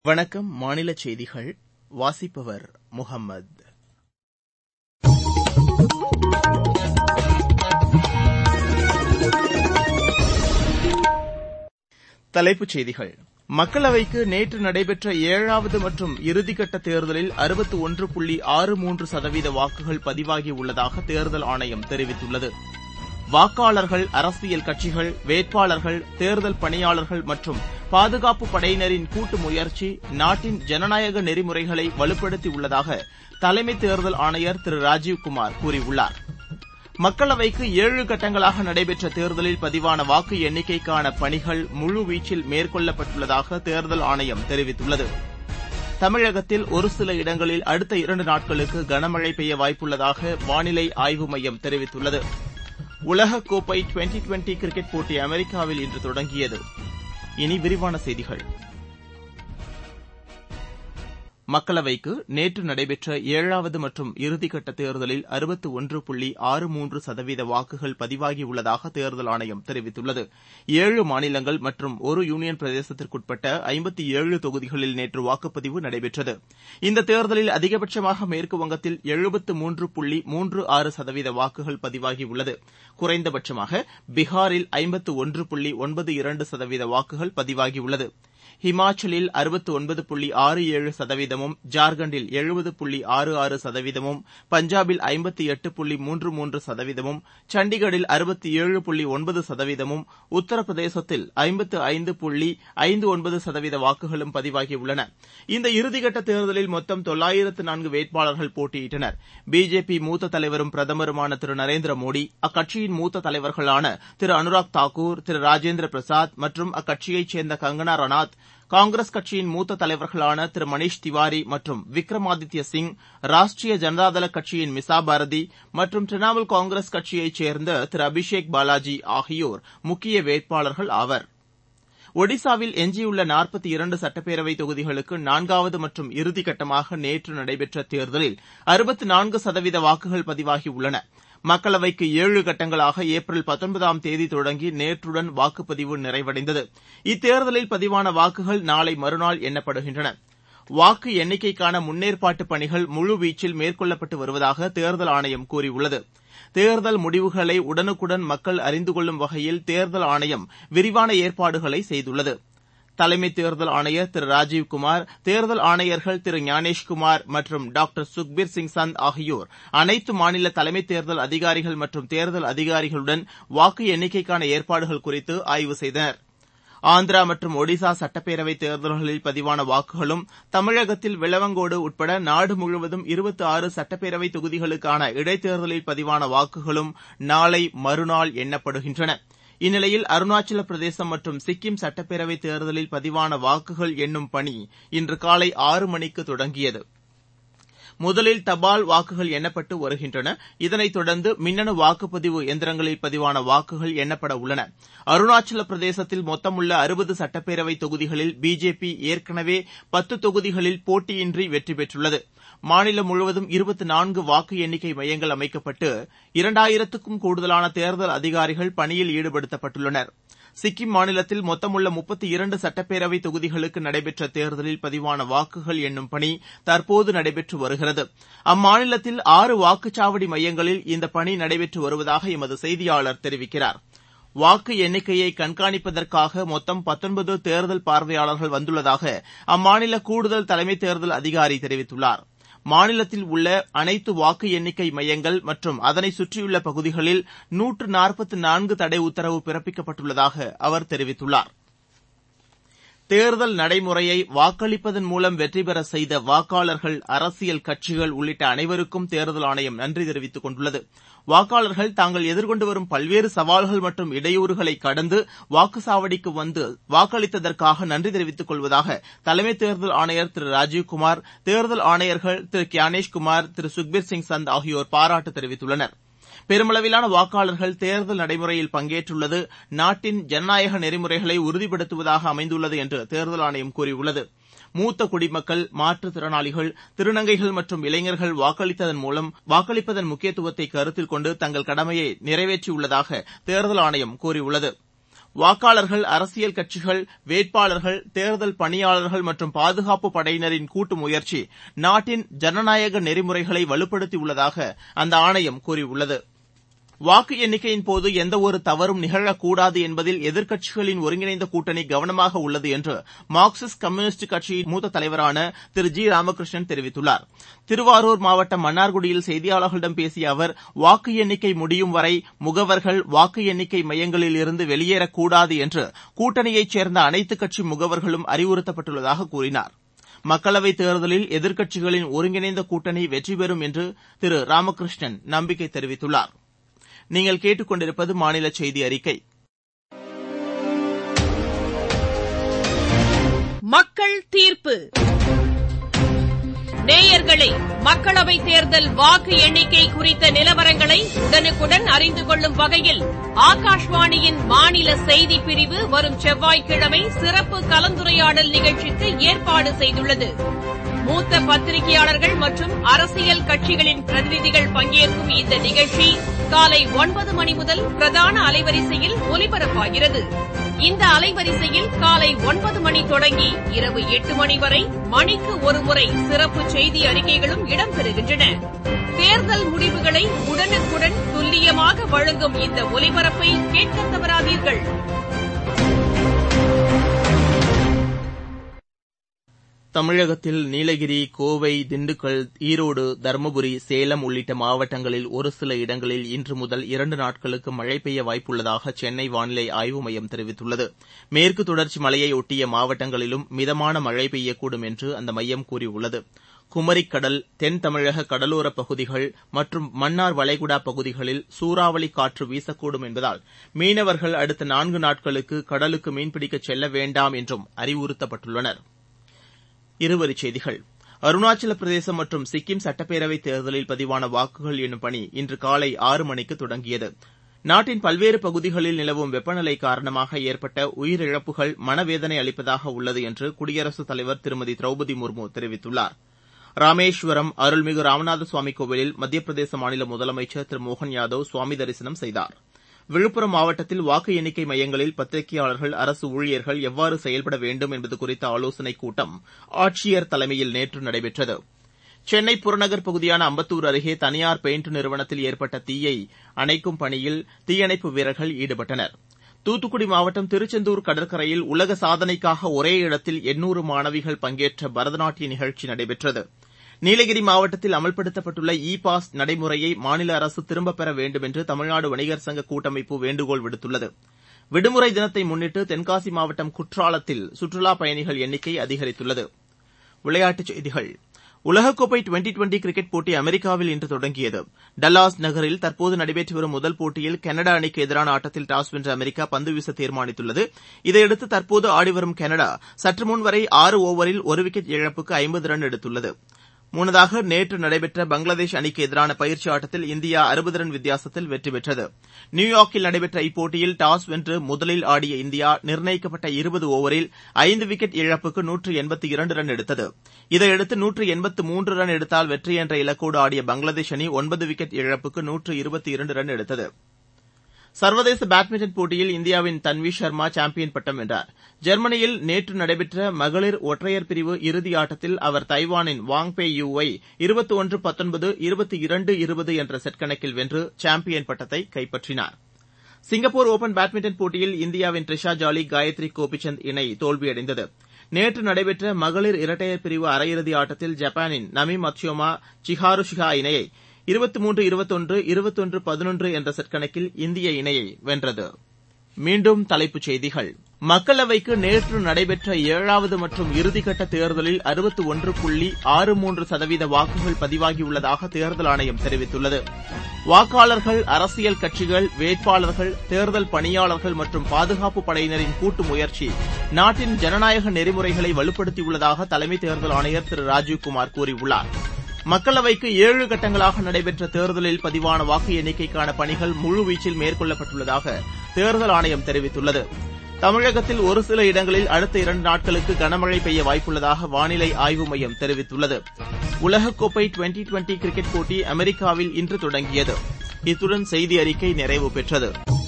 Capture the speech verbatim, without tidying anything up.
வணக்கம். மாநில செய்திகள் வாசிப்பவர் முகம்மது. தலைப்புச் செய்திகள். மக்களவைக்கு நேற்று நடைபெற்ற ஏழாவது மற்றும் இறுதிக்கட்ட தேர்தலில் அறுபத்து ஒன்று புள்ளி ஆறு மூன்று சதவீத வாக்குகள் பதிவாகியுள்ளதாக தேர்தல் ஆணையம் தெரிவித்துள்ளது. வாக்காளர்கள், அரசியல் கட்சிகள், வேட்பாளர்கள், தேர்தல் பணியாளர்கள் மற்றும் பாதுகாப்பு படையினரின் கூட்டு முயற்சி நாட்டின் ஜனநாயக நெறிமுறைகளை வலுப்படுத்தியுள்ளதாக தலைமை தேர்தல் ஆணையர் திரு ராஜீவ்குமார் கூறியுள்ளார். மக்களவைக்கு ஏழு கட்டங்களாக நடைபெற்ற தேர்தலில் பதிவான வாக்கு எண்ணிக்கைக்கான பணிகள் முழுவீச்சில் மேற்கொள்ளப்பட்டுள்ளதாக தேர்தல் ஆணையம் தெரிவித்துள்ளது. தமிழகத்தில் ஒரு சில இடங்களில் அடுத்த இரண்டு நாட்களுக்கு கனமழை பெய்ய வாய்ப்புள்ளதாக வானிலை ஆய்வு மையம் தெரிவித்துள்ளது. உலகக்கோப்பை டுவெண்டி டுவெண்டி கிரிக்கெட் போட்டி அமெரிக்காவில் இன்று தொடங்கியது. இனி விரிவான செய்திகள். மக்களவைக்கு நேற்று நடைபெற்ற ஏழாவது மற்றும் இறுதிக்கட்ட தேர்தலில் அறுபத்து ஒன்று புள்ளி ஆறு மூன்று சதவீத வாக்குகள் பதிவாகியுள்ளதாக தேர்தல் ஆணையம் தெரிவித்துள்ளது. ஏழு மாநிலங்கள் மற்றும் ஒரு யூனியன் பிரதேசத்திற்குட்பட்ட ஐம்பத்து ஏழு தொகுதிகளில் நேற்று வாக்குப்பதிவு நடைபெற்றது. இந்த தேர்தலில் அதிகபட்சமாக மேற்குவங்கத்தில் எழுபத்து மூன்று புள்ளி மூன்று ஆறு சதவீத வாக்குகள் பதிவாகியுள்ளது. குறைந்தபட்சமாக பீகாரில் ஐம்பத்து ஒன்று புள்ளி ஒன்பது இரண்டு சதவீத வாக்குகள் பதிவாகியுள்ளது. ஹிமாச்சலில் அறுபத்து ஒன்பது புள்ளி ஆறு ஏழு சதவீதமும், ஜார்க்கண்டில் எழுபது புள்ளி ஆறு ஆறு சதவீதமும், பஞ்சாபில் ஐம்பத்து எட்டு புள்ளி மூன்று மூன்று சதவீதமும், சண்டிகரில் அறுபத்து ஏழு புள்ளி ஒன்பது சதவீதமும், உத்தரப்பிரதேசத்தில் ஐம்பத்து ஐந்து புள்ளி ஐந்து ஒன்பது சதவீத வாக்குகளும் பதிவாகியுள்ளன. இந்த இறுதிக்கட்ட தேர்தலில் மொத்தம் தொள்ளாயிரத்து நான்கு வேட்பாளர்கள் போட்டியிட்டனர். பிஜேபி மூத்த தலைவரும் பிரதமருமான திரு நரேந்திர மோடி, அக்கட்சியின் மூத்த தலைவர்களான திரு அனுராக் தாக்கூர், திரு ராஜேந்திர பிரசாத் மற்றும் அக்கட்சியைச் சேர்ந்த கங்கனா ரனாத், காங்கிரஸ் கட்சியின் மூத்த தலைவர்களான திரு மணீஷ் திவாரி மற்றும் விக்ரமாதித்ய சிங், ராஷ்டிரிய ஜனதாதள கட்சியின் மிசா பாரதி மற்றும் திரிணாமுல் காங்கிரஸ் கட்சியைச் சேர்ந்த திரு அபிஷேக் பாலாஜி ஆகியோர் முக்கிய வேட்பாளர்கள் ஆவர். ஒடிசாவில் எஞ்சியுள்ள நாற்பத்து இரண்டு சட்டப்பேரவை தொகுதிகளுக்கு நான்காவது மற்றும் இறுதிக்கட்டமாக நேற்று நடைபெற்ற தேர்தலில் அறுபத்து நான்கு சதவீத வாக்குகள் பதிவாகியுள்ளன. மக்களவைக்கு ஏழு கட்டங்களாக ஏப்ரல் பத்தொன்பதாம் தேதி தொடங்கி நேற்றுடன் வாக்குப்பதிவு நிறைவடைந்தது. இத்தேர்தலில் பதிவான வாக்குகள் நாளை மறுநாள் எண்ணப்படுகின்றன. வாக்கு எண்ணிக்கைக்கான முன்னேற்பாட்டு பணிகள் முழுவீச்சில் மேற்கொள்ளப்பட்டு வருவதாக தேர்தல் ஆணையம் கூறியுள்ளது. தேர்தல் முடிவுகளை உடனுக்குடன் மக்கள் அறிந்து கொள்ளும் வகையில் தேர்தல் ஆணையம் விரிவான ஏற்பாடுகளை செய்துள்ளது. தலைமை தேர்தல் ஆணையர் திரு ராஜீவ்குமார், தேர்தல் ஆணையர்கள் திரு ஞானேஷ்குமார் மற்றும் டாக்டர் சுக்பீர் சிங் சந்த் ஆகியோர் அனைத்து மாநில தலைமை தேர்தல் அதிகாரிகள் மற்றும் தேர்தல் அதிகாரிகளுடன் வாக்கு எண்ணிக்கைக்கான ஏற்பாடுகள் குறித்து ஆய்வு செய்தனர். ஆந்திரா மற்றும் ஒடிசா சட்டப்பேரவை தேர்தல்களில் பதிவான வாக்குகளும், தமிழகத்தில் விளவங்கோடு உட்பட நாடு முழுவதும் இருபத்தி ஆறு சட்டப்பேரவை தொகுதிகளுக்கான இடைத்தேர்தலில் பதிவான வாக்குகளும் நாளை மறுநாள் எண்ணப்படுகின்றன. இந்நிலையில் அருணாச்சல பிரதேசம் மற்றும் சிக்கிம் சட்டப்பேரவை தேர்தலில் பதிவான வாக்குகள் எண்ணும் பணி இன்று காலை ஆறு மணிக்கு தொடங்கியது. முதலில் தபால் வாக்குகள் எண்ணப்பட்டு வருகின்றன. இதனைத் தொடர்ந்து மின்னணு வாக்குப்பதிவு எந்திரங்களில் பதிவான வாக்குகள் எண்ணப்பட உள்ளன. அருணாச்சல பிரதேசத்தில் மொத்தமுள்ள அறுபது சட்டப்பேரவை தொகுதிகளில் பிஜேபி ஏற்கனவே பத்து தொகுதிகளில் போட்டியின்றி வெற்றி பெற்றுள்ளது. மாநிலம் முழுவதும் இருபத்தி நான்கு வாக்கு எண்ணிக்கை மையங்கள் அமைக்கப்பட்டு இரண்டாயிரத்துக்கும் கூடுதலான தேர்தல் அதிகாரிகள் பணியில் ஈடுபடுத்தப்பட்டுள்ளனர். சிக்கிம் மாநிலத்தில் மொத்தமுள்ள முப்பத்தி இரண்டு சட்டப்பேரவை தொகுதிகளுக்கு நடைபெற்ற தேர்தலில் பதிவான வாக்குகள் எண்ணும் பணி தற்போது நடைபெற்று வருகிறது. அம்மாநிலத்தில் ஆறு வாக்குச்சாவடி மையங்களில் இந்த பணி நடைபெற்று வருவதாக எமது செய்தியாளர் தெரிவிக்கிறார். வாக்கு எண்ணிக்கையை கண்காணிப்பதற்காக மொத்தம் பத்தொன்பது தேர்தல் பார்வையாளர்கள் வந்துள்ளதாக அம்மாநில கூடுதல் தலைமை தேர்தல் அதிகாரி தெரிவித்துள்ளார். மாநிலத்தில் உள்ள அனைத்து வாக்கு எண்ணிக்கை மையங்கள் மற்றும் அதனை சுற்றியுள்ள பகுதிகளில் நூற்று நாற்பத்து நான்கு தடை உத்தரவு பிறப்பிக்கப்பட்டுள்ளதாக அவர் தெரிவித்துள்ளார். தேர்தல் நடைமுறையை வாக்களிப்பதன் மூலம் வெற்றி பெற செய்த வாக்காளர்கள், அரசியல் கட்சிகள் உள்ளிட்ட அனைவருக்கும் தேர்தல் ஆணையம் நன்றி தெரிவித்துக் கொண்டுள்ளது. வாக்காளர்கள் தாங்கள் எதிர்கொண்டு வரும் பல்வேறு சவால்கள் மற்றும் இடையூறுகளை கடந்து வாக்குச்சாவடிக்கு வந்து வாக்களித்ததற்காக நன்றி தெரிவித்துக் கொள்வதாக தலைமை தேர்தல் ஆணையர் திரு ராஜீவ்குமார், தேர்தல் ஆணையர்கள் திரு ஞானேஷ்குமார், திரு சுக்பீர் சிங் சந்த் ஆகியோர் பாராட்டு தெரிவித்துள்ளனர். பெருமளவிலான வாக்காளர்கள் தேர்தல் நடைமுறையில் பங்கேற்றுள்ளது நாட்டின் ஜனநாயக நெறிமுறைகளை உறுதிப்படுத்துவதாக அமைந்துள்ளது என்று தேர்தல் ஆணையம் கூறியுள்ளது. மூத்த குடிமக்கள், மாற்றுத்திறனாளிகள், திருநங்கைகள் மற்றும் இளைஞர்கள் வாக்களித்ததன் மூலம் வாக்களிப்பதன் முக்கியத்துவத்தை கருத்தில் கொண்டு தங்கள் கடமையை நிறைவேற்றியுள்ளதாக தேர்தல் ஆணையம் கூறியுள்ளது. வாக்காளர்கள், அரசியல் கட்சிகள், வேட்பாளர்கள், தேர்தல் பணியாளர்கள் மற்றும் பாதுகாப்பு படையினரின் கூட்டு முயற்சி நாட்டின் ஜனநாயக நெறிமுறைகளை வலுப்படுத்தியுள்ளதாக அந்த ஆணையம் கூறியுள்ளது. வாக்கு எண்ணிக்கையின் போது எந்தவொரு தவறும் நிகழக்கூடாது என்பதில் எதிர்க்கட்சிகளின் ஒருங்கிணைந்த கூட்டணி கவனமாக உள்ளது என்று மார்க்சிஸ்ட் கம்யூனிஸ்ட் கட்சியின் மூத்த தலைவரான திரு ஜி ராமகிருஷ்ணன் தெரிவித்துள்ளார். திருவாரூர் மாவட்டம் மன்னார்குடியில் செய்தியாளர்களிடம் பேசிய அவர், வாக்கு எண்ணிக்கை முடியும் வரை முகவர்கள் வாக்கு எண்ணிக்கை மையங்களில் இருந்து வெளியேறக்கூடாது என்று கூட்டணியைச் சேர்ந்த அனைத்துக் கட்சி முகவர்களும் அறிவுறுத்தப்பட்டுள்ளதாக கூறினார். மக்களவைத் தேர்தலில் எதிர்க்கட்சிகளின் ஒருங்கிணைந்த கூட்டணி வெற்றி பெறும் என்று திரு ராமகிருஷ்ணன் நம்பிக்கை தெரிவித்துள்ளார். நீங்கள் கேட்டுக் கொண்டிருப்பது மாநில செய்தி அறிக்கை. மக்கள் தீர்ப்பு. நேயர்களே, மக்களவைத் தேர்தல் வாக்கு எண்ணிக்கை குறித்த நிலவரங்களை உடனுக்குடன் அறிந்து கொள்ளும் வகையில் ஆகாஷ்வாணியின் மாநில செய்திப் பிரிவு வரும் செவ்வாய்க்கிழமை சிறப்பு கலந்துரையாடல் நிகழ்ச்சிக்கு ஏற்பாடு செய்துள்ளது. மூத்த பத்திரிகையாளர்கள் மற்றும் அரசியல் கட்சிகளின் பிரதிநிதிகள் பங்கேற்கும் இந்த நிகழ்ச்சி காலை ஒன்பது மணி முதல் பிரதான அலைவரிசையில் ஒலிபரப்பாகிறது. இந்த அலைவரிசையில் காலை ஒன்பது மணி தொடங்கி இரவு எட்டு மணி வரை மணிக்கு ஒருமுறை சிறப்பு செய்தி அறிக்கைகளும் இடம்பெறுகின்றன. தேர்தல் முடிவுகளை உடனுக்குடன் துல்லியமாக வழங்கும் இந்த ஒலிபரப்பை கேட்க தவறாதீர்கள். தமிழகத்தில் நீலகிரி, கோவை, திண்டுக்கல், ஈரோடு, தருமபுரி, சேலம் உள்ளிட்ட மாவட்டங்களில் ஒரு சில இடங்களில் இன்று முதல் இரண்டு நாட்களுக்கு மழை பெய்ய வாய்ப்புள்ளதாக சென்னை வானிலை ஆய்வு மையம் தெரிவித்துள்ளது. மேற்கு தொடர்ச்சி மலையை ஒட்டிய மாவட்டங்களிலும் மிதமான மழை பெய்யக்கூடும் என்று அந்த மையம் கூறியுள்ளது. குமரிக்கடல், தென் தமிழக கடலோரப் பகுதிகள் மற்றும் மன்னார் வளைகுடா பகுதிகளில் சூறாவளி காற்று வீசக்கூடும் என்பதால் மீனவர்கள் அடுத்த நான்கு நாட்களுக்கு கடலுக்கு மீன்பிடிக்கச் செல்ல வேண்டாம் என்றும் அறிவுறுத்தப்பட்டுள்ளனர். இருவரிச் செய்திகள். அருணாச்சல பிரதேசம் மற்றும் சிக்கிம் சட்டப்பேரவைத் தேர்தலில் பதிவான வாக்குகள் எண்ணும் பணி இன்று காலை ஆறு மணிக்கு தொடங்கியது. நாட்டின் பல்வேறு பகுதிகளில் நிலவும் வெப்பநிலை காரணமாக ஏற்பட்ட உயிரிழப்புகள் மனவேதனை அளிப்பதாக உள்ளது என்று குடியரசுத் தலைவர் திருமதி திரௌபதி முர்மு தெரிவித்துள்ளார். ராமேஸ்வரம் அருள்மிகு ராமநாத சுவாமி கோவிலில் மத்திய பிரதேச மாநில முதலமைச்சர் திரு மோகன் யாதவ் சுவாமி தரிசனம் செய்தார். விழுப்புரம் மாவட்டத்தில் வாக்கு எண்ணிக்கை மையங்களில் பத்திரிகையாளர்கள், அரசு ஊழியர்கள் எவ்வாறு செயல்பட வேண்டும் என்பது குறித்த ஆலோசனைக் கூட்டம் ஆட்சியர் தலைமையில் நேற்று நடைபெற்றது. சென்னை புறநகர் பகுதியான அம்பத்தூர் அருகே தனியார் பெயிண்ட் நிறுவனத்தில் ஏற்பட்ட தீயை அணைக்கும் பணியில் தீயணைப்பு வீரர்கள் ஈடுபட்டனர். தூத்துக்குடி மாவட்டம் திருச்செந்தூர் கடற்கரையில் உலக சாதனைக்காக ஒரே இடத்தில் எண்ணூறு மாணவிகள் பங்கேற்ற பரதநாட்டிய நிகழ்ச்சி நடைபெற்றது. நீலகிரி மாவட்டத்தில் அமல்படுத்தப்பட்டுள்ள இ பாஸ் நடைமுறையை மாநில அரசு திரும்பப் பெற வேண்டும் என்று தமிழ்நாடு வணிகர் சங்க கூட்டமைப்பு வேண்டுகோள் விடுத்துள்ளது. விடுமுறை தினத்தை முன்னிட்டு தென்காசி மாவட்டம் குற்றாலத்தில் சுற்றுலாப் பயணிகள் எண்ணிக்கை அதிகரித்துள்ளது. விளையாட்டுச் செய்திகள். உலகக்கோப்பை டுவெண்டி டுவெண்டி கிரிக்கெட் போட்டி அமெரிக்காவில் இன்று தொடங்கியது. டல்லாஸ் நகரில் தற்போது நடைபெற்று வரும் முதல் போட்டியில் கனடா அணிக்கு எதிரான ஆட்டத்தில் டாஸ் வென்ற அமெரிக்கா பந்து வீச தீர்மானித்துள்ளது. இதையடுத்து தற்போது ஆடிவரும் கனடா சற்று முன் வரை ஆறு ஓவரில் ஒரு விக்கெட் இழப்புக்கு ஐம்பது ரன் எடுத்துள்ளது. முன்னதாக நேற்று நடைபெற்ற பங்களாதேஷ் அணிக்கு எதிரான பயிற்சி ஆட்டத்தில் இந்தியா அறுபது ரன் வித்தியாசத்தில் வெற்றி பெற்றது. நியூயார்க்கில் நடைபெற்ற இப்போட்டியில் டாஸ் வென்று முதலில் ஆடிய இந்தியா நிர்ணயிக்கப்பட்ட இருபது ஓவரில் ஐந்து விக்கெட் இழப்புக்கு நூற்று எண்பத்தி இரண்டு ரன் எடுத்தது. இதையடுத்து நூற்று எண்பத்து மூன்று ரன் எடுத்தால் வெற்றி என்ற இலக்கோடு ஆடிய பங்களாதேஷ் அணி ஒன்பது விக்கெட் இழப்புக்கு நூற்று இருபத்தி இரண்டு ரன் எடுத்தது. சர்வதேச பேட்மிண்டன் போட்டியில் இந்தியாவின் தன்வி சர்மா சாம்பியன் பட்டம் வென்றார். ஜெர்மனியில் நேற்று நடைபெற்ற மகளிர் ஒற்றையர் பிரிவு இறுதி ஆட்டத்தில் அவர் தைவானின் வாங் பே யூ வை இருபத்தி ஒன்று பத்தொன்பது, இருபத்தி இரண்டு இருபது என்ற செட் கணக்கில் வென்று சாம்பியன் பட்டத்தை கைப்பற்றினார். சிங்கப்பூர் ஒபன் பேட்மிண்டன் போட்டியில் இந்தியாவின் ட்ரிஷா ஜாலி, காயத்ரி கோபிசந்த் இணை தோல்வியடைந்தது. நேற்று நடைபெற்ற மகளிர் இரட்டையர் பிரிவு அரையிறுதி ஆட்டத்தில் ஜப்பானின் நமி மத்சுயமா சிஹாரு ஷிகா இணையை இருபத்தி மூன்று இருபத்தொன்று, இருபத்தொன்று பதினொன்று என்ற செட் கணக்கில் இந்திய இணையை வென்றது. மீண்டும் தலைப்புச் செய்திகள். மக்களவைக்கு நேற்று நடைபெற்ற ஏழாவது மற்றும் இறுதிக்கட்ட தேர்தலில் அறுபத்தி ஒன்று புள்ளி ஆறு மூன்று சதவீத வாக்குகள் பதிவாகியுள்ளதாக தேர்தல் ஆணையம் தெரிவித்துள்ளது. வாக்காளர்கள், அரசியல் கட்சிகள், வேட்பாளர்கள், தேர்தல் பணியாளர்கள் மற்றும் பாதுகாப்பு படையினரின் கூட்டு முயற்சி நாட்டின் ஜனநாயக நெறிமுறைகளை வலுப்படுத்தியுள்ளதாக தலைமை தேர்தல் ஆணையர் திரு ராஜீவ்குமார் கூறியுள்ளார். மக்களவைக்கு ஏழு கட்டங்களாக நடைபெற்ற தேர்தலில் பதிவான வாக்கு எண்ணிக்கைக்கான பணிகள் முழுவீச்சில் மேற்கொள்ளப்பட்டுள்ளதாக தேர்தல் ஆணையம் தெரிவித்துள்ளது. தமிழகத்தில் ஒரு சில இடங்களில் அடுத்த இரண்டு நாட்களுக்கு கனமழை பெய்ய வாய்ப்புள்ளதாக வானிலை ஆய்வு மையம் தெரிவித்துள்ளது. உலகக்கோப்பை டுவெண்டி டுவெண்டி கிரிக்கெட் போட்டி அமெரிக்காவில் இன்று தொடங்கியது. இத்துடன் செய்தி அறிக்கை நிறைவு பெற்றது.